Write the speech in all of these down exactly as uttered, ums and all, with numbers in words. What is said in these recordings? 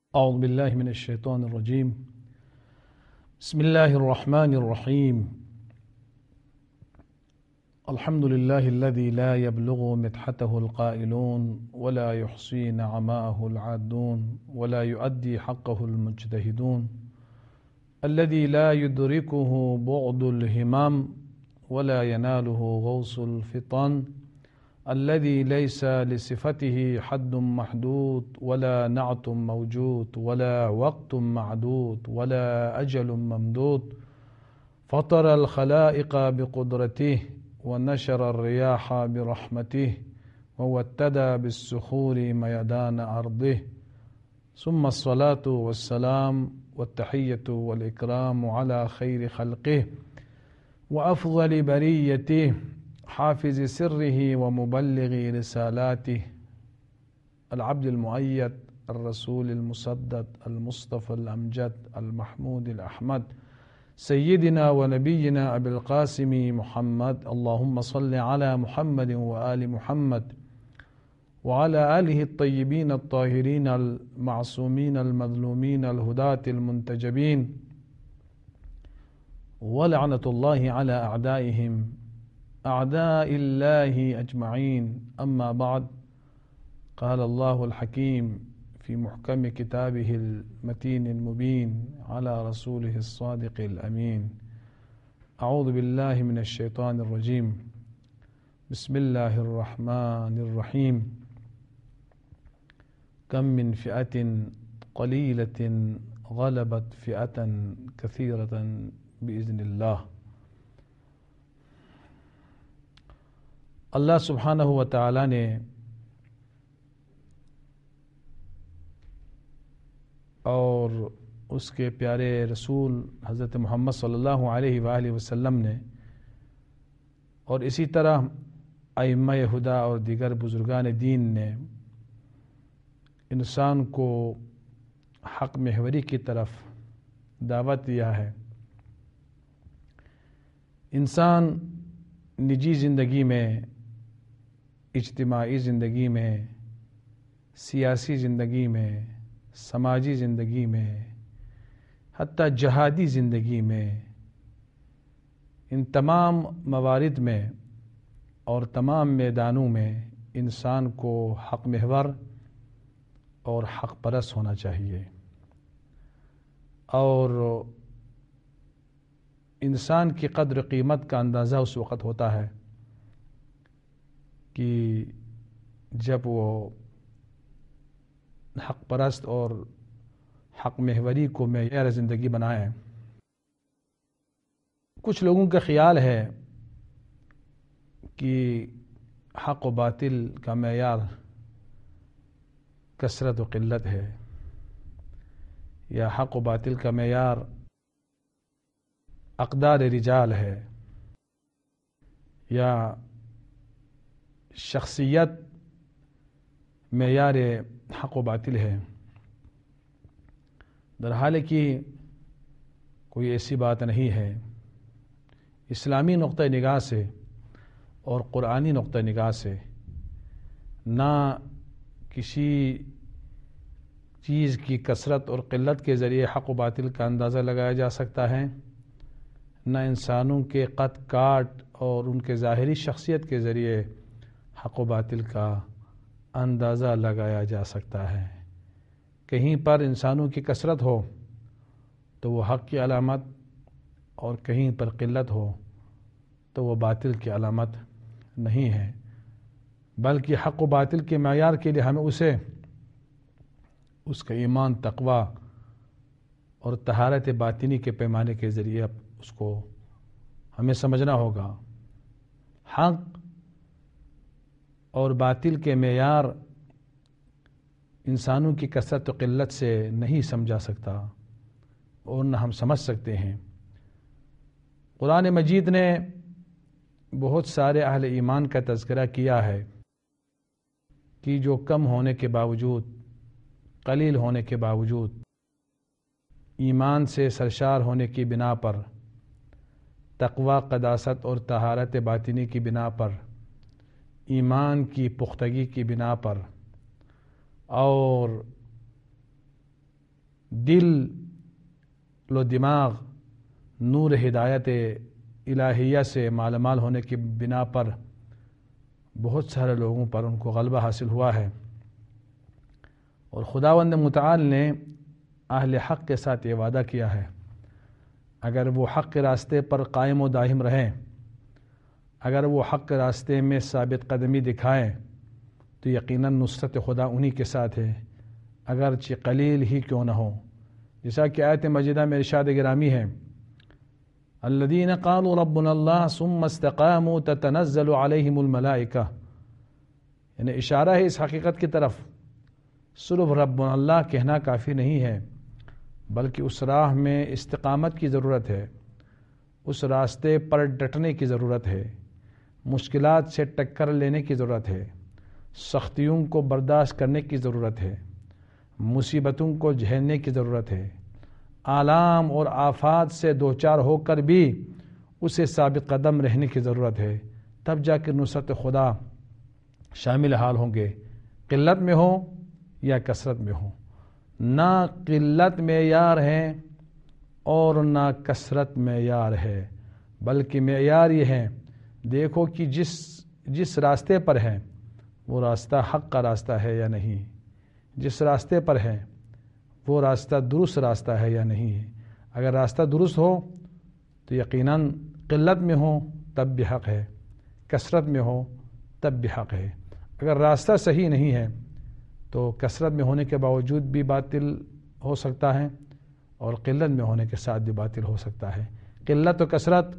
أعوذ بالله من الشيطان الرجيم. بسم الله الرحمن الرحيم. الحمد لله الذي لا يبلغ مدحته القائلون ولا يحصي نعماءه العادون ولا يؤدي حقه المجتهدون، الذي لا يدركه بعد الهمام ولا يناله غوص الفطن، الذي ليس لصفته حد محدود ولا نعت موجود ولا وقت معدود ولا أجل ممدود، فطر الخلائق بقدرته ونشر الرياح برحمته ووتد بالسخور ميدان أرضه، ثم الصلاة والسلام والتحية والإكرام على خير خلقه وأفضل بريته، حافظ سره ومبلغ رسالاته، العبد المؤيد الرسول المسدد المصطفى الأمجد المحمود الأحمد، سيدنا ونبينا أبي القاسم محمد. اللهم صل على محمد وآل محمد وعلى آله الطيبين الطاهرين المعصومين المظلومين الهداة المنتجبين، ولعنة الله على أعدائهم أعداء الله أجمعين. أما بعد، قال الله الحكيم في محكم كتابه المتين المبين على رسوله الصادق الأمين. أعوذ بالله من الشيطان الرجيم. بسم الله الرحمن الرحيم. كم من فئة قليلة غلبت فئة كثيرة بإذن الله. اللہ سبحانہ و تعالی نے اور اس کے پیارے رسول حضرت محمد صلی اللہ علیہ وآلہ وسلم نے اور اسی طرح ائمہ ہدی اور دیگر بزرگان دین نے انسان کو حق محوری کی طرف دعوت دیا ہے۔ انسان نجی زندگی میں، اجتماعی زندگی میں، سیاسی زندگی میں، سماجی زندگی میں، حتیٰ جہادی زندگی میں، ان تمام موارد میں اور تمام میدانوں میں انسان کو حق محور اور حق پرست ہونا چاہیے۔ اور انسان کی قدر قیمت کا اندازہ اس وقت ہوتا ہے کہ جب وہ حق پرست اور حق محوری کو معیار زندگی بنائے۔ کچھ لوگوں کا خیال ہے کہ حق و باطل کا معیار کثرت و قلت ہے، یا حق و باطل کا معیار اقدار رجال ہے، یا شخصیت معیار حق و باطل ہے۔ درحال کہ کوئی ایسی بات نہیں ہے۔ اسلامی نقطہ نگاہ سے اور قرآنی نقطہ نگاہ سے نہ کسی چیز کی کثرت اور قلت کے ذریعے حق و باطل کا اندازہ لگایا جا سکتا ہے، نہ انسانوں کے قد کاٹ اور ان کے ظاہری شخصیت کے ذریعے حق و باطل کا اندازہ لگایا جا سکتا ہے۔ کہیں پر انسانوں کی کثرت ہو تو وہ حق کی علامت، اور کہیں پر قلت ہو تو وہ باطل کی علامت نہیں ہے، بلکہ حق و باطل کے معیار کے لیے ہمیں اسے اس کا ایمان، تقوی اور طہارت باطنی کے پیمانے کے ذریعے اس کو ہمیں سمجھنا ہوگا۔ حق اور باطل کے معیار انسانوں کی کثرت و قلت سے نہیں سمجھا سکتا اور نہ ہم سمجھ سکتے ہیں۔ قرآن مجید نے بہت سارے اہل ایمان کا تذکرہ کیا ہے کہ جو کم ہونے کے باوجود، قلیل ہونے کے باوجود، ایمان سے سرشار ہونے کی بنا پر، تقوی، قداست اور طہارت باطنی کی بنا پر، ایمان کی پختگی کی بنا پر اور دل و دماغ نور ہدایت الہیہ سے مالا مال ہونے کی بنا پر بہت سارے لوگوں پر ان کو غلبہ حاصل ہوا ہے، اور خداوند متعال نے اہل حق کے ساتھ یہ وعدہ کیا ہے، اگر وہ حق کے راستے پر قائم و دائم رہیں، اگر وہ حق کے راستے میں ثابت قدمی دکھائیں تو یقیناً نصرت خدا انہی کے ساتھ ہے، اگرچہ قلیل ہی کیوں نہ ہو۔ جیسا کہ آیت مجیدہ میں ارشاد گرامی ہے، الذین قالوا ربنا اللہ ثم استقاموا تتنزل علیہم الملائکہ، یعنی اشارہ ہے اس حقیقت کی طرف صرف ربنا اللہ کہنا کافی نہیں ہے، بلکہ اس راہ میں استقامت کی ضرورت ہے، اس راستے پر ڈٹنے کی ضرورت ہے، مشکلات سے ٹکر لینے کی ضرورت ہے، سختیوں کو برداشت کرنے کی ضرورت ہے، مصیبتوں کو جھیلنے کی ضرورت ہے، آلام اور آفات سے دوچار ہو کر بھی اسے ثابت قدم رہنے کی ضرورت ہے، تب جا کے نصرت خدا شامل حال ہوں گے، قلت میں ہو یا کثرت میں ہو۔ نہ قلت معیار ہے اور نہ کثرت معیار ہے، بلکہ معیار یہ ہے، دیکھو کہ جس جس راستے پر ہے وہ راستہ حق کا راستہ ہے یا نہیں، جس راستے پر ہے وہ راستہ درست راستہ ہے یا نہیں ہے۔ اگر راستہ درست ہو تو یقیناً قلت میں ہو تب بھی حق ہے، کثرت میں ہو تب بھی حق ہے۔ اگر راستہ صحیح نہیں ہے تو کثرت میں ہونے کے باوجود بھی باطل ہو سکتا ہے، اور قلت میں ہونے کے ساتھ بھی باطل ہو سکتا ہے۔ قلت و کثرت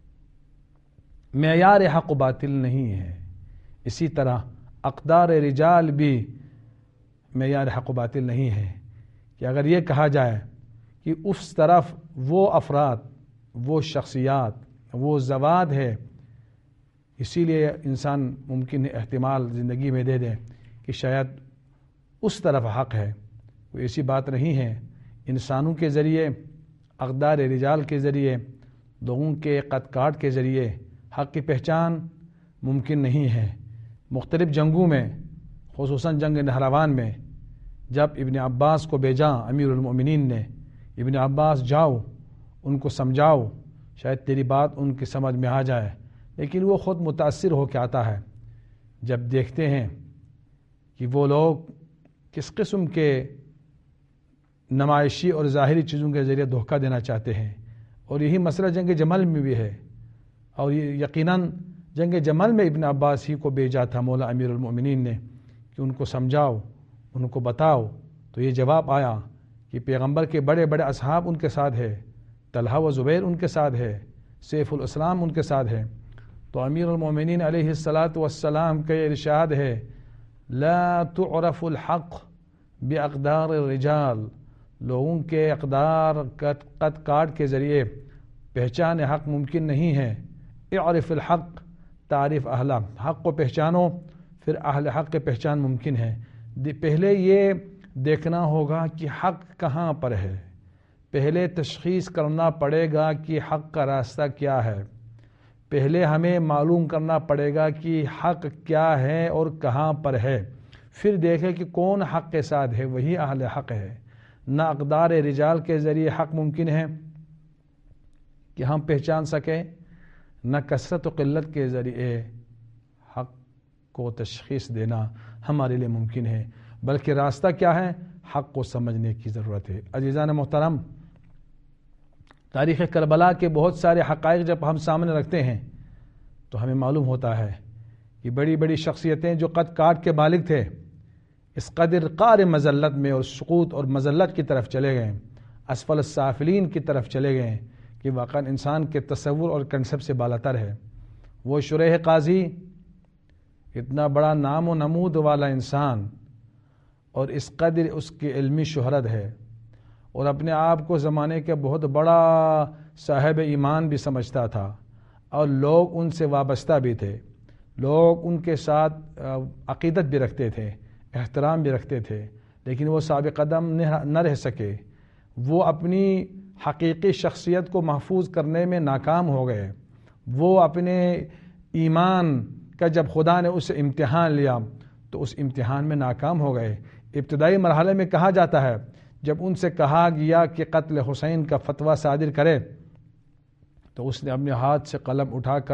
معیار حق و باطل نہیں ہے، اسی طرح اقدار رجال بھی معیار حق و باطل نہیں ہے، کہ اگر یہ کہا جائے کہ اس طرف وہ افراد، وہ شخصیات، وہ زواد ہے، اسی لیے انسان ممکن احتمال زندگی میں دے دے کہ شاید اس طرف حق ہے، وہ ایسی بات نہیں ہے۔ انسانوں کے ذریعے، اقدار رجال کے ذریعے، لوگوں کے قد کاٹ کے ذریعے حق کی پہچان ممکن نہیں ہے۔ مختلف جنگوں میں، خصوصاً جنگ نہروان میں، جب ابن عباس کو بھیجا امیر المؤمنین نے، ابن عباس جاؤ ان کو سمجھاؤ، شاید تیری بات ان کی سمجھ میں آ جائے، لیکن وہ خود متاثر ہو کے آتا ہے جب دیکھتے ہیں کہ وہ لوگ کس قسم کے نمائشی اور ظاہری چیزوں کے ذریعے دھوکہ دینا چاہتے ہیں، اور یہی مسئلہ جنگ جمل میں بھی ہے، اور یقیناً جنگ جمل میں ابن عباس ہی کو بھیجا تھا مولا امیر المؤمنین نے کہ ان کو سمجھاؤ، ان کو بتاؤ، تو یہ جواب آیا کہ پیغمبر کے بڑے بڑے اصحاب ان کے ساتھ ہے، طلحہ و زبیر ان کے ساتھ ہے، سیف الاسلام ان کے ساتھ ہے۔ تو امیر المؤمنین علیہ الصلاۃ والسلام کا یہ ارشاد ہے، لا تعرف الحق باقدار الرجال، لوگوں کے اقدار قد کاٹ کے ذریعے پہچان حق ممکن نہیں ہے۔ اعرف الحق تعریف اہل حق کو پہچانو، پھر اہل حق کے پہچان ممکن ہے۔ پہلے یہ دیکھنا ہوگا کہ حق کہاں پر ہے، پہلے تشخیص کرنا پڑے گا کہ حق کا راستہ کیا ہے، پہلے ہمیں معلوم کرنا پڑے گا کہ حق کیا ہے اور کہاں پر ہے، پھر دیکھیں کہ کون حق کے ساتھ ہے، وہی اہل حق ہے۔ نہ اقدار رجال کے ذریعے حق ممکن ہے کہ ہم پہچان سکیں، نہ کثرت و قلت کے ذریعے حق کو تشخیص دینا ہمارے لیے ممکن ہے، بلکہ راستہ کیا ہے، حق کو سمجھنے کی ضرورت ہے۔ عزیزان محترم، تاریخ کربلا کے بہت سارے حقائق جب ہم سامنے رکھتے ہیں تو ہمیں معلوم ہوتا ہے کہ بڑی بڑی شخصیتیں جو قد کاٹ کے مالک تھے، اس قدر قعر مذلت میں اور سقوط اور مذلت کی طرف چلے گئے، اسفل السافلین کی طرف چلے گئے، کہ واقعا انسان کے تصور اور کنسپٹ سے بالاتر ہے۔ وہ شریح قاضی، اتنا بڑا نام و نمود والا انسان، اور اس قدر اس کی علمی شہرت ہے، اور اپنے آپ کو زمانے کے بہت بڑا صاحب ایمان بھی سمجھتا تھا، اور لوگ ان سے وابستہ بھی تھے، لوگ ان کے ساتھ عقیدت بھی رکھتے تھے، احترام بھی رکھتے تھے، لیکن وہ ثابت قدم نہ رہ سکے، وہ اپنی حقیقی شخصیت کو محفوظ کرنے میں ناکام ہو گئے۔ وہ اپنے ایمان کا جب خدا نے اس سے امتحان لیا تو اس امتحان میں ناکام ہو گئے۔ ابتدائی مرحلے میں کہا جاتا ہے جب ان سے کہا گیا کہ قتل حسین کا فتویٰ صادر کرے تو اس نے اپنے ہاتھ سے قلم اٹھا کر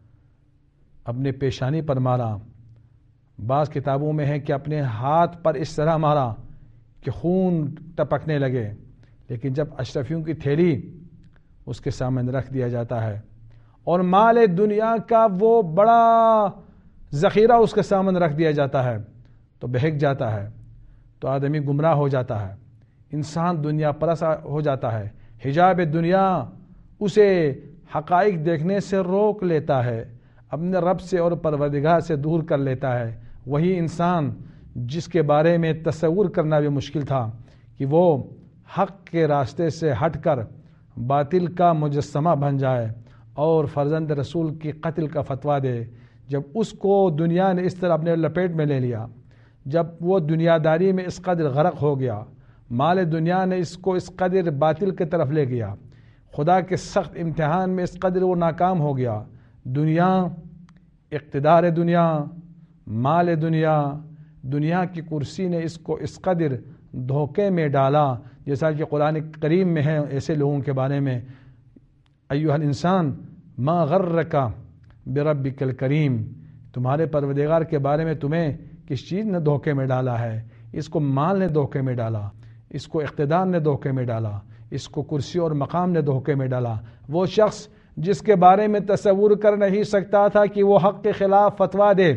اپنے پیشانی پر مارا. بعض کتابوں میں ہے کہ اپنے ہاتھ پر اس طرح مارا کہ خون ٹپکنے لگے. لیکن جب اشرفیوں کی تھیلی اس کے سامنے رکھ دیا جاتا ہے اور مال دنیا کا وہ بڑا ذخیرہ اس کے سامنے رکھ دیا جاتا ہے تو بہک جاتا ہے, تو آدمی گمراہ ہو جاتا ہے, انسان دنیا پرست ہو جاتا ہے. حجاب دنیا اسے حقائق دیکھنے سے روک لیتا ہے, اپنے رب سے اور پروردگار سے دور کر لیتا ہے. وہی انسان جس کے بارے میں تصور کرنا بھی مشکل تھا کہ وہ حق کے راستے سے ہٹ کر باطل کا مجسمہ بن جائے اور فرزند رسول کی قتل کا فتویٰ دے, جب اس کو دنیا نے اس طرح اپنے لپیٹ میں لے لیا, جب وہ دنیا داری میں اس قدر غرق ہو گیا, مال دنیا نے اس کو اس قدر باطل کی طرف لے گیا, خدا کے سخت امتحان میں اس قدر وہ ناکام ہو گیا. دنیا, اقتدار دنیا, مال دنیا, دنیا کی کرسی نے اس کو اس قدر دھوکے میں ڈالا, جیسا کہ قرآن کریم میں ہے ایسے لوگوں کے بارے میں, ایھا الانسان ما غرک بربک الکریم, تمہارے پروردگار کے بارے میں تمہیں کس چیز نے دھوکے میں ڈالا ہے. اس کو مال نے دھوکے میں ڈالا, اس کو اقتدار نے دھوکے میں ڈالا, اس کو کرسی اور مقام نے دھوکے میں ڈالا. وہ شخص جس کے بارے میں تصور کر نہیں سکتا تھا کہ وہ حق کے خلاف فتویٰ دے,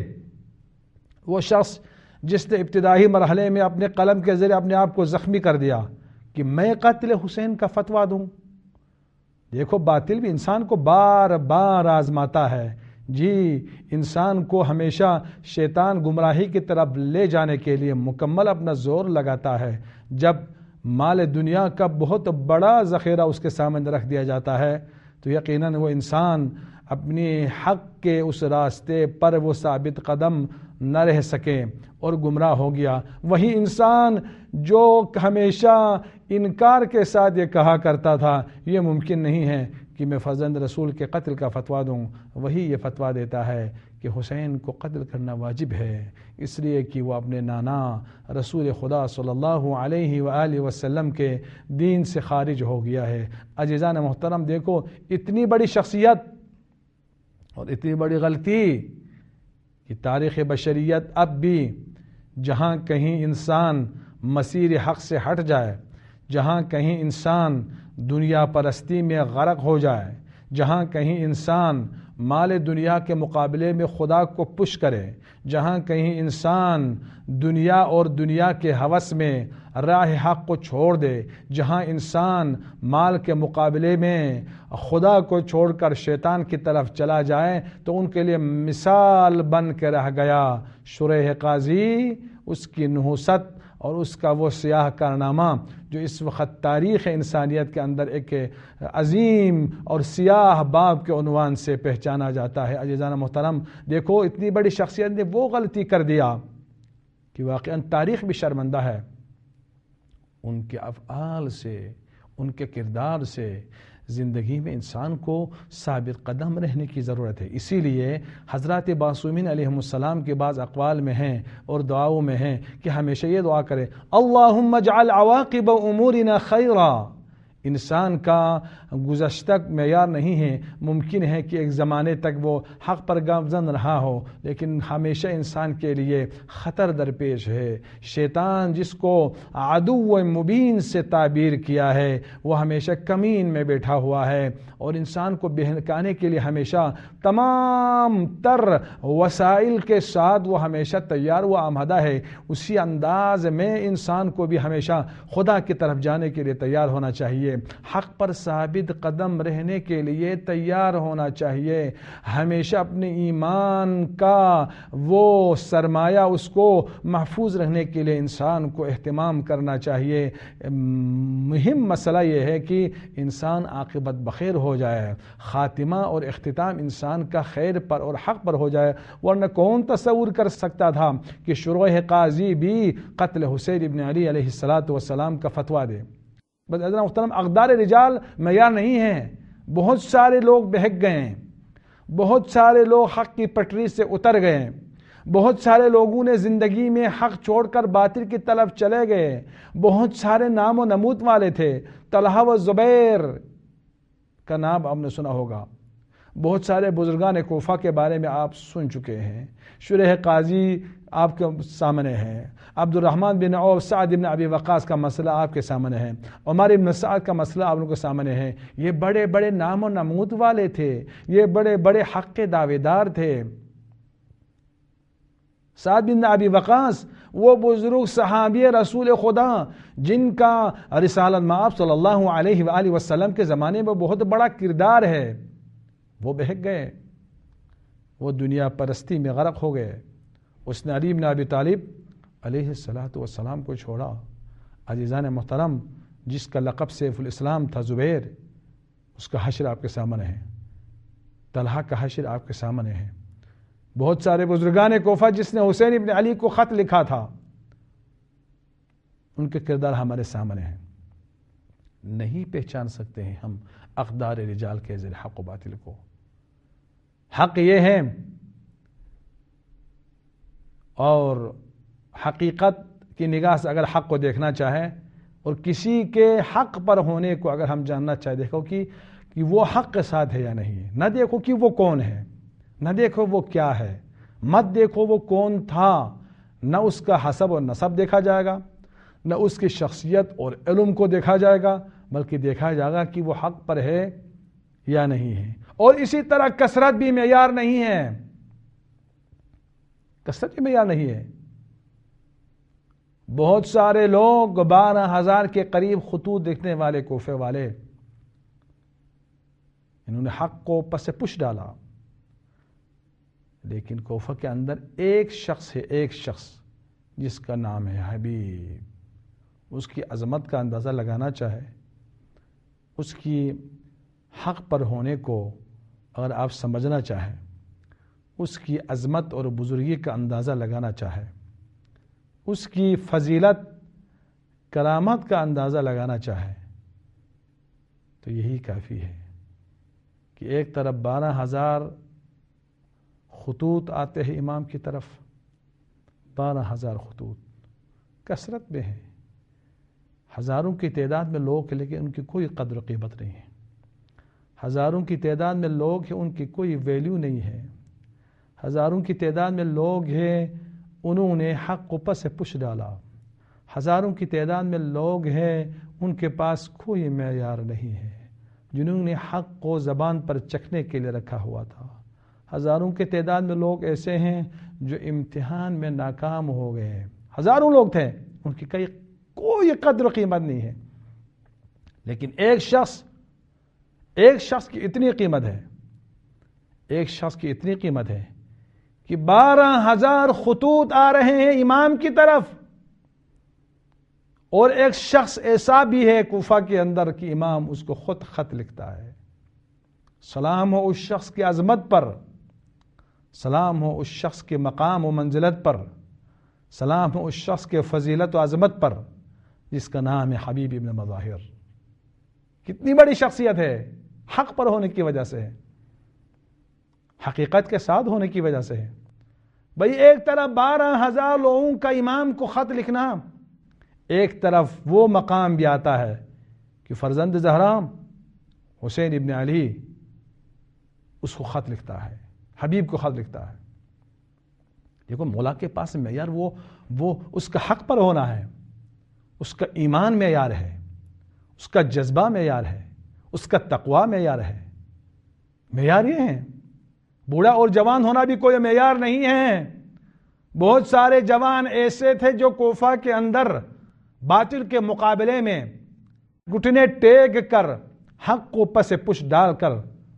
وہ شخص جس نے ابتدائی مرحلے میں اپنے قلم کے ذریعے اپنے آپ کو زخمی کر دیا کہ میں قتل حسین کا فتویٰ دوں. دیکھو باطل بھی انسان کو بار بار آزماتا ہے. جی, انسان کو ہمیشہ شیطان گمراہی کی طرف لے جانے کے لیے مکمل اپنا زور لگاتا ہے. جب مال دنیا کا بہت بڑا ذخیرہ اس کے سامنے رکھ دیا جاتا ہے تو یقیناً وہ انسان اپنی حق کے اس راستے پر وہ ثابت قدم نہ رہ سکے اور گمراہ ہو گیا. وہی انسان جو ہمیشہ انکار کے ساتھ یہ کہا کرتا تھا یہ ممکن نہیں ہے کہ میں فرزند رسول کے قتل کا فتویٰ دوں, وہی یہ فتویٰ دیتا ہے کہ حسین کو قتل کرنا واجب ہے, اس لیے کہ وہ اپنے نانا رسول خدا صلی اللہ علیہ وآلہ وسلم کے دین سے خارج ہو گیا ہے. عزیزان محترم, دیکھو اتنی بڑی شخصیت اور اتنی بڑی غلطی کہ تاریخ بشریت اب بھی جہاں کہیں انسان مسیر حق سے ہٹ جائے, جہاں کہیں انسان دنیا پرستی میں غرق ہو جائے, جہاں کہیں انسان مال دنیا کے مقابلے میں خدا کو پش کرے, جہاں کہیں انسان دنیا اور دنیا کے ہوس میں راہ حق کو چھوڑ دے, جہاں انسان مال کے مقابلے میں خدا کو چھوڑ کر شیطان کی طرف چلا جائے تو ان کے لیے مثال بن کے رہ گیا شریح قاضی, اس کی نحوست اور اس کا وہ سیاہ کارنامہ جو اس وقت تاریخ انسانیت کے اندر ایک عظیم اور سیاہ باب کے عنوان سے پہچانا جاتا ہے. عزیزان محترم, دیکھو اتنی بڑی شخصیت نے وہ غلطی کر دیا کہ واقعاً تاریخ بھی شرمندہ ہے. ان کے افعال سے, ان کے کردار سے زندگی میں انسان کو ثابت قدم رہنے کی ضرورت ہے. اسی لیے حضرات معصومین علیہم السلام کے بعض اقوال میں ہیں اور دعاؤں میں ہیں کہ ہمیشہ یہ دعا کرے, اللہم اجعل عواقب امورنا خیرا. انسان کا گزشتہ معیار نہیں ہے, ممکن ہے کہ ایک زمانے تک وہ حق پر گامزن رہا ہو لیکن ہمیشہ انسان کے لیے خطر درپیش ہے. شیطان جس کو عدو مبین سے تعبیر کیا ہے وہ ہمیشہ کمین میں بیٹھا ہوا ہے اور انسان کو بہکانے کے لیے ہمیشہ تمام تر وسائل کے ساتھ وہ ہمیشہ تیار و آمادہ ہے. اسی انداز میں انسان کو بھی ہمیشہ خدا کی طرف جانے کے لیے تیار ہونا چاہیے, حق پر ثابت قدم رہنے کے لیے تیار ہونا چاہیے. ہمیشہ اپنے ایمان کا وہ سرمایہ اس کو محفوظ رہنے کے لیے انسان کو اہتمام کرنا چاہیے. مہم مسئلہ یہ ہے کہ انسان عاقبت بخیر ہو جائے, خاتمہ اور اختتام انسان کا خیر پر اور حق پر ہو جائے. ورنہ کون تصور کر سکتا تھا کہ شریح قاضی بھی قتل حسین ابن علی علیہ الصلاۃ والسلام کا فتویٰ دے. بس حضرت محترم, اقدار رجال معیار نہیں ہیں. بہت سارے لوگ بہک گئے ہیں, بہت سارے لوگ حق کی پٹری سے اتر گئے ہیں, بہت سارے لوگوں نے زندگی میں حق چھوڑ کر باطل کی طرف چلے گئے. بہت سارے نام و نمود والے تھے. طلحہ و زبیر کا نام آپ نے سنا ہوگا. بہت سارے بزرگان کوفہ کے بارے میں آپ سن چکے ہیں. شریح قاضی آپ کے سامنے ہے. عبد الرحمن بن عوف، سعد بن ابی وقاص کا مسئلہ آپ کے سامنے ہے. عمر بن سعد کا مسئلہ آپ لوگوں کے سامنے ہے. یہ بڑے بڑے نام و نمود والے تھے. یہ بڑے بڑے حق کے دعوے دار تھے. سعد بن ابی وقاص وہ بزرگ صحابی رسول خدا جن کا رسالت مآب صلی اللہ علیہ وآلہ وسلم کے زمانے میں بہت بڑا کردار ہے، وہ بہک گئے، وہ دنیا پرستی میں غرق ہو گئے. اس نے علی بن ابی طالب علیہ الصلاۃ والسلام کو چھوڑا. عزیزان محترم، جس کا لقب سیف الاسلام تھا زبیر، اس کا حشر آپ کے سامنے ہے. طلحہ کا حشر آپ کے سامنے ہے. بہت سارے بزرگان کوفہ جس نے حسین ابن علی کو خط لکھا تھا، ان کے کردار ہمارے سامنے ہیں. نہیں پہچان سکتے ہیں ہم اقدار رجال کے ذریعے حق و باطل کو. حق یہ ہے اور حقیقت کی نگاہ سے اگر حق کو دیکھنا چاہے اور کسی کے حق پر ہونے کو اگر ہم جاننا چاہے، دیکھو کہ کہ وہ حق کے ساتھ ہے یا نہیں ہے. نہ دیکھو کہ وہ کون ہے، نہ دیکھو وہ کیا ہے، مت دیکھو وہ کون تھا. نہ اس کا حسب اور نسب دیکھا جائے گا، نہ اس کی شخصیت اور علم کو دیکھا جائے گا، بلکہ دیکھا جائے گا کہ وہ حق پر ہے یا نہیں ہے. اور اسی طرح کثرت بھی معیار نہیں ہے. کثرت بھی معیار نہیں ہے. بہت سارے لوگ بارہ ہزار کے قریب خطوط دیکھنے والے کوفے والے، انہوں نے حق کو پس پش ڈالا. لیکن کوفہ کے اندر ایک شخص ہے، ایک شخص جس کا نام ہے حبیب. اس کی عظمت کا اندازہ لگانا چاہے، اس کی حق پر ہونے کو اگر آپ سمجھنا چاہیں، اس کی عظمت اور بزرگی کا اندازہ لگانا چاہے، اس کی فضیلت کرامت کا اندازہ لگانا چاہے، تو یہی کافی ہے کہ ایک طرف بارہ ہزار خطوط آتے ہیں امام کی طرف، بارہ ہزار خطوط کثرت میں ہیں. ہزاروں کی تعداد میں لوگ ہیں لیکن ان کی کوئی قدر و قیمت نہیں ہے. ہزاروں کی تعداد میں لوگ ہیں، ان کی کوئی ویلیو نہیں ہے. ہزاروں کی تعداد میں لوگ ہیں، انہوں نے حق کو پس پش ڈالا. ہزاروں کی تعداد میں لوگ ہیں، ان کے پاس کوئی معیار نہیں ہے، جنہوں نے حق کو زبان پر چکھنے کے لیے رکھا ہوا تھا. ہزاروں کی تعداد میں لوگ ایسے ہیں جو امتحان میں ناکام ہو گئے. ہزاروں لوگ تھے، ان کی کئی کوئی قدر و قیمت نہیں ہے. لیکن ایک شخص ایک شخص کی اتنی قیمت ہے، ایک شخص کی اتنی قیمت ہے کہ بارہ ہزار خطوط آ رہے ہیں امام کی طرف، اور ایک شخص ایسا بھی ہے کوفہ کے اندر کہ امام اس کو خود خط لکھتا ہے. سلام ہو اس شخص کی عظمت پر، سلام ہو اس شخص کے مقام و منزلت پر، سلام ہو اس شخص کے فضیلت و عظمت پر جس کا نام ہے حبیب ابن مظاہر. کتنی بڑی شخصیت ہے، حق پر ہونے کی وجہ سے ہے، حقیقت کے ساتھ ہونے کی وجہ سے ہے. بھئی ایک طرف بارہ ہزار لوگوں کا امام کو خط لکھنا، ایک طرف وہ مقام بھی آتا ہے کہ فرزند زہرا حسین ابن علی اس کو خط لکھتا ہے، حبیب کو خط لکھتا ہے. دیکھو مولا کے پاس معیار وہ وہ اس کا حق پر ہونا ہے، اس کا ایمان معیار ہے، اس کا جذبہ معیار ہے، اس کا تقوی معیار ہے. معیار یہ ہے. بوڑھا اور جوان ہونا بھی کوئی معیار نہیں ہے. بہت سارے جوان ایسے تھے جو کوفہ کے اندر باطل کے مقابلے میں گھٹنے ٹیک کر حق کو پس پش ڈال کر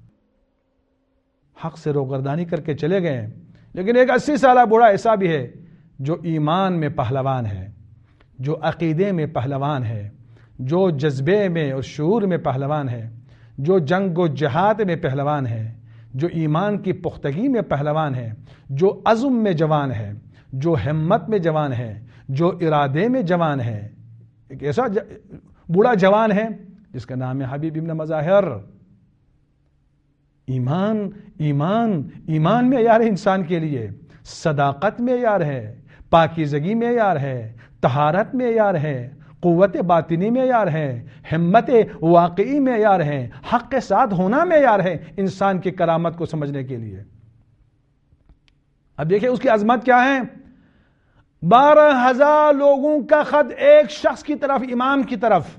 حق سے روگردانی کر کے چلے گئے. لیکن ایک اسی سالہ بوڑھا ایسا بھی ہے جو ایمان میں پہلوان ہے، جو عقیدے میں پہلوان ہے، جو جذبے میں اور شعور میں پہلوان ہے، جو جنگ و جہاد میں پہلوان ہے، جو ایمان کی پختگی میں پہلوان ہے، جو عزم میں جوان ہے، جو ہمت میں جوان ہے، جو ارادے میں جوان ہے. ایک ایسا بوڑھا جوان ہے جس کا نام ہے حبیب ابن مظاہر. ایمان ایمان ایمان میں یار انسان کے لیے صداقت معیار ہے، پاکیزگی معیار ہے، طہارت معیار ہے، قوت باطنی معیار ہے، ہمت واقعی معیار ہے، حق کے ساتھ ہونا معیار ہے انسان کی کرامت کو سمجھنے کے لیے۔ اب دیکھیں اس کی عظمت کیا ہے، بارہ ہزار لوگوں کا خط ایک شخص کی طرف، امام کی طرف،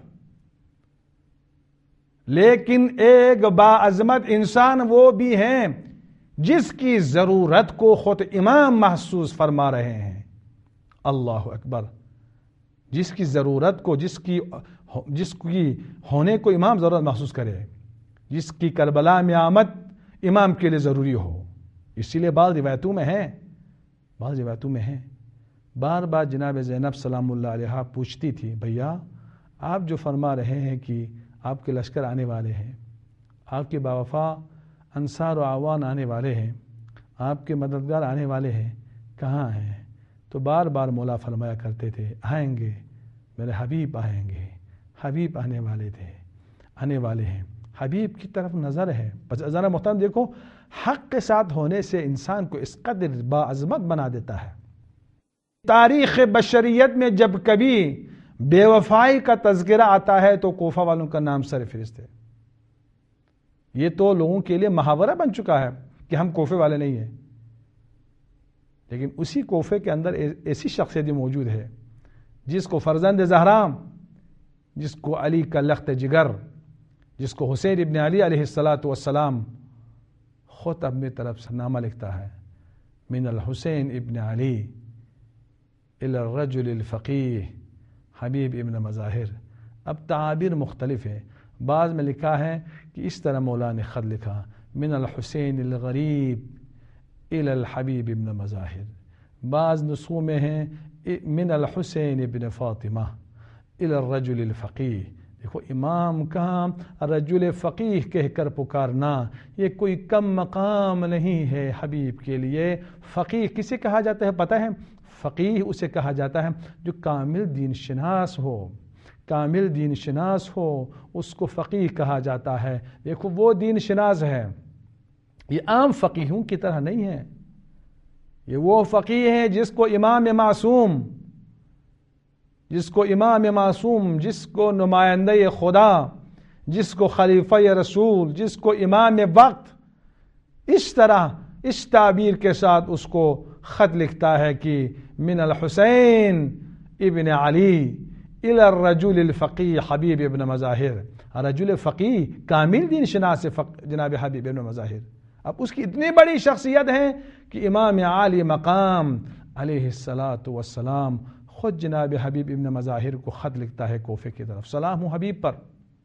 لیکن ایک باعظمت انسان وہ بھی ہیں جس کی ضرورت کو خود امام محسوس فرما رہے ہیں۔ اللہ اکبر، جس کی ضرورت کو، جس کی جس کی ہونے کو امام ضرورت محسوس کرے، جس کی کربلا میں آمد امام کے لیے ضروری ہو۔ اسی لیے بعض روایتوں میں ہے بعض روایتوں میں ہے بار بار جناب زینب سلام اللہ علیہا پوچھتی تھی، بھیا آپ جو فرما رہے ہیں کہ آپ کے لشکر آنے والے ہیں، آپ کے باوفا انصار و اعوان آنے والے ہیں، آپ کے مددگار آنے والے ہیں، کہاں ہیں؟ تو بار بار مولا فرمایا کرتے تھے، آئیں گے، میرے حبیب آئیں گے، حبیب آنے والے تھے، آنے والے ہیں، حبیب کی طرف نظر ہے۔ بس ذرا محترم دیکھو، حق کے ساتھ ہونے سے انسان کو اس قدر باعظمت بنا دیتا ہے۔ تاریخ بشریت میں جب کبھی بے وفائی کا تذکرہ آتا ہے تو کوفہ والوں کا نام سر فہرست ہے۔ یہ تو لوگوں کے لیے محاورہ بن چکا ہے کہ ہم کوفے والے نہیں ہیں، لیکن اسی کوفے کے اندر ایسی شخصیت موجود ہے جس کو فرزند زہرا، جس کو علی کا لخت جگر، جس کو حسین ابن علی علیہ الصلاۃ والسلام خود اپنی طرف سے نامہ لکھتا ہے، من الحسین ابن علی الی الرجل الفقیہ حبیب ابن مظاہر۔ اب تعابیر مختلف ہے، بعض میں لکھا ہے کہ اس طرح مولا نے خط لکھا، من الحسین الغریب الی الحبیب ابن مظاہر۔ بعض نسخوں میں ہیں من الحسین ابن فاطمہ الی الرجل الفقیہ۔ دیکھو امام کا رجل فقیہ کہہ کر پکارنا یہ کوئی کم مقام نہیں ہے حبیب کے لیے۔ فقیہ کسے کہا جاتا ہے پتہ ہے؟ فقیہ اسے کہا جاتا ہے جو کامل دین شناس ہو، کامل دین شناس ہو اس کو فقیہ کہا جاتا ہے۔ دیکھو وہ دین شناس ہے، یہ عام فقیہوں کی طرح نہیں ہے، یہ وہ فقیہ ہے جس کو امام معصوم جس کو امام معصوم جس کو نمائندہ خدا، جس کو خلیفہ رسول، جس کو امام وقت، اس طرح اس تعبیر کے ساتھ اس کو خط لکھتا ہے کہ من الحسین ابن علی الی الرجل الفقیہ حبیب ابن مظاہر۔ رجل فقیہ کامل دین شناس جناب حبیب ابن مظاہر۔ اب اس کی اتنی بڑی شخصیت ہے کہ امام عالی مقام علیہ الصلاۃ والسلام خود جناب حبیب ابن مظاہر کو خط لکھتا ہے کوفے کی طرف، سلام ہوں حبیب پر۔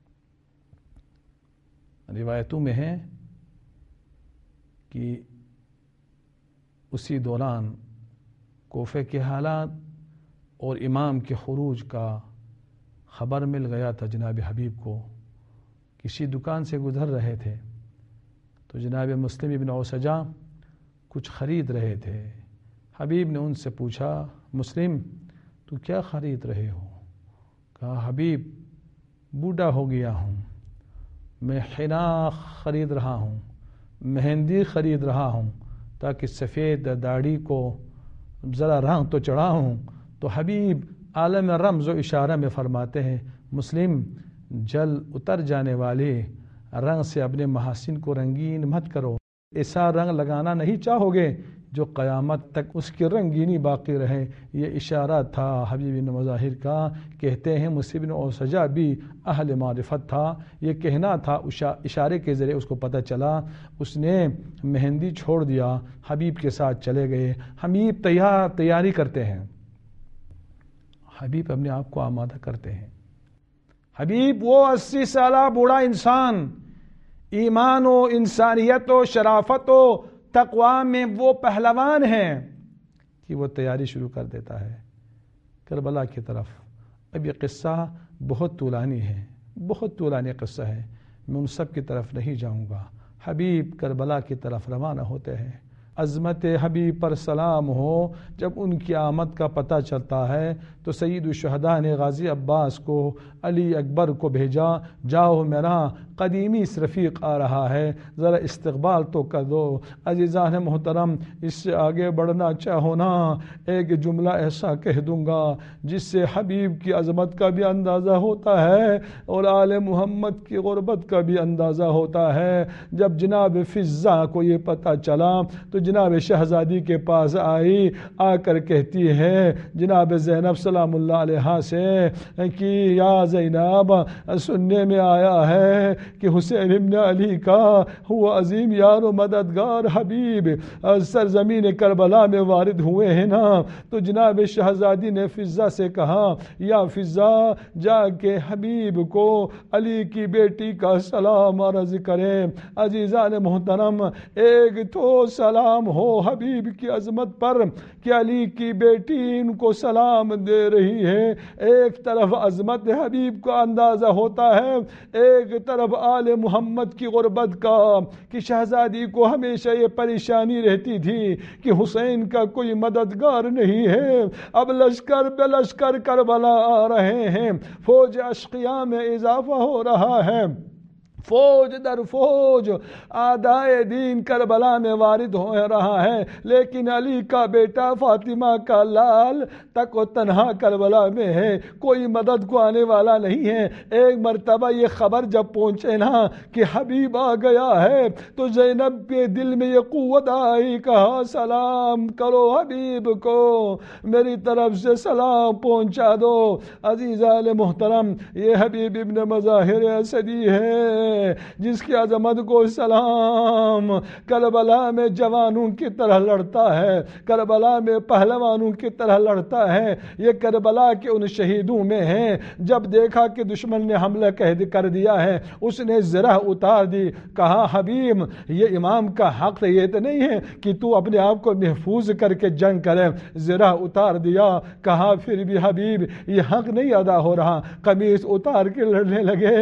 روایتوں میں ہے کہ اسی دوران کوفے کے حالات اور امام کے خروج کا خبر مل گیا تھا جناب حبیب کو۔ کسی دکان سے گزر رہے تھے تو جناب مسلم ابن اوسجہ کچھ خرید رہے تھے۔ حبیب نے ان سے پوچھا، مسلم تو کیا خرید رہے ہو؟ کہا حبیب بوڑھا ہو گیا ہوں، میں حنا خرید رہا ہوں، مہندی خرید رہا ہوں تاکہ سفید داڑھی کو ذرا رنگ تو چڑھا ہوں۔ تو حبیب عالم رمز و اشارہ میں فرماتے ہیں، مسلم جل اتر جانے والے رنگ سے اپنے محاسن کو رنگین مت کرو، ایسا رنگ لگانا نہیں چاہو گے جو قیامت تک اس کی رنگینی باقی رہے۔ یہ اشارہ تھا حبیب بن مظاہر کا۔ کہتے ہیں مسلم بن اوسجہ بھی اہل معرفت تھا، یہ کہنا تھا اشارے کے ذریعے اس کو پتہ چلا، اس نے مہندی چھوڑ دیا، حبیب کے ساتھ چلے گئے۔ حبیب تیار تیاری کرتے ہیں، حبیب اپنے آپ کو آمادہ کرتے ہیں۔ حبیب وہ اسی سالہ بوڑھا انسان، ایمان و انسانیت و شرافت و تقوی میں وہ پہلوان ہیں کہ وہ تیاری شروع کر دیتا ہے کربلا کی طرف۔ اب یہ قصہ بہت طولانی ہے، بہت طولانی قصہ ہے، میں ان سب کی طرف نہیں جاؤں گا۔ حبیب کربلا کی طرف روانہ ہوتے ہیں۔ عظمت حبیب پر سلام ہو، جب ان کی آمد کا پتہ چلتا ہے تو سید الشہداء نے غازی عباس کو علی اکبر کو بھیجا، جاؤ میرا قدیمی رفیق آ رہا ہے، ذرا استقبال تو کر دو۔ عزیزان محترم، اس سے آگے بڑھنا چاہو نا، ایک جملہ ایسا کہہ دوں گا جس سے حبیب کی عظمت کا بھی اندازہ ہوتا ہے اور آل محمد کی غربت کا بھی اندازہ ہوتا ہے۔ جب جناب فضہ کو یہ پتہ چلا تو جناب شہزادی کے پاس آئی، آ کر کہتی ہے جناب زینب سلام اللہ علیہا سے کہ یا زینب، سننے میں آیا ہے کہ حسین ابن علی کا وہ عظیم یار و مددگار حبیب سرزمین کربلا میں وارد ہوئے ہیں نا۔ تو جناب شہزادی نے فضہ سے کہا، یا فضہ، جا کے حبیب کو علی کی بیٹی کا سلام عرض کریں۔ عزیزان محترم، ایک تو سلام ہو حبیب کی عظمت پر کہ علی کی بیٹی ان کو سلام دے رہی ہے، ایک طرف عظمت حبیب کا اندازہ ہوتا ہے، ایک طرف آل محمد کی غربت کا، کہ شہزادی کو ہمیشہ یہ پریشانی رہتی تھی کہ حسین کا کوئی مددگار نہیں ہے۔ اب لشکر بے لشکر کربلا آ رہے ہیں، فوج اشقیاء میں اضافہ ہو رہا ہے، فوج در فوج اعدائے دین کربلا میں وارد ہو رہا ہے، لیکن علی کا بیٹا فاطمہ کا لال تک و تنہا کربلا میں ہے، کوئی مدد کو آنے والا نہیں ہے۔ ایک مرتبہ یہ خبر جب پہنچے نا کہ حبیب آ گیا ہے تو زینب کے دل میں یہ قوت آئی، کہا سلام کرو حبیب کو، میری طرف سے سلام پہنچا دو۔ عزیزان محترم، یہ حبیب ابن مظاہر اسدی ہے جس کی عظمت کو سلام، کربلا میں جوانوں کی طرح لڑتا ہے، کربلا میں پہلوانوں کی طرح لڑتا ہے۔ یہ کربلا کے ان شہیدوں میں ہیں جب دیکھا کہ دشمن نے حملہ کر دیا ہے، اس نے زرہ اتار دی، کہا حبیب یہ امام کا حق یہ تو نہیں ہے کہ تو اپنے آپ کو محفوظ کر کے جنگ کرے، زرہ اتار دیا، کہا پھر بھی حبیب یہ حق نہیں ادا ہو رہا، قمیص اتار کے لڑنے لگے،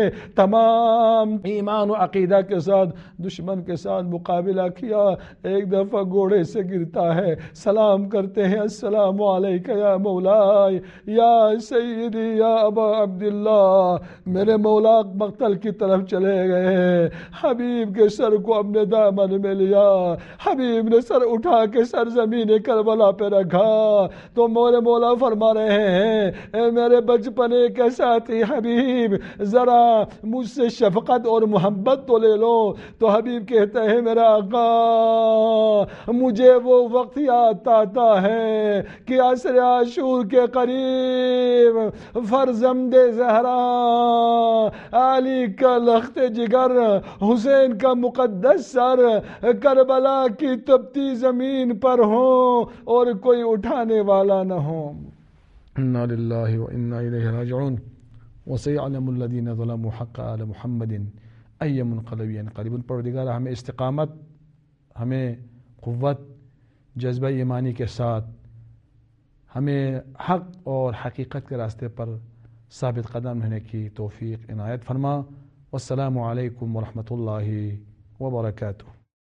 تمام ایمان و عقیدہ کے ساتھ دشمن کے ساتھ مقابلہ کیا۔ ایک دفعہ گھوڑے سے گرتا ہے، سلام کرتے ہیں، السلام علیکہ یا مولائی یا سیدی یا ابا عبداللہ، میرے مولا مقتل کی طرف چلے گئے۔ حبیب کے سر کو اپنے دامن میں لیا، حبیب نے سر اٹھا کے سرزمین کربلا پہ رکھا تو میرے مولا فرما رہے ہیں اے میرے بچپنے کے ساتھی حبیب، ذرا مجھ سے شفقت اور محبت تو لے لو۔ تو حبیب کہتا ہے میرا آقا، مجھے وہ وقت یاد آتا ہے کہ عصر عاشور کے قریب فرزند زہرا علی کا لخت جگر، حسین کا مقدس سر کربلا کی تپتی زمین پر ہو اور کوئی اٹھانے والا نہ ہو۔ انا للہ و انا الیہ راجعون۔ وسيعلم الذين ظلموا حق آل محمد أي منقلب ينقلبون۔ پروردگار ہمیں استقامت، ہمیں قوت، جذبہ ایمانی کے ساتھ ہمیں حق اور حقیقت کے راستے پر ثابت قدم رہنے کی توفیق عنایت فرما۔ والسلام علیکم ورحمۃ اللہ وبرکاتہ۔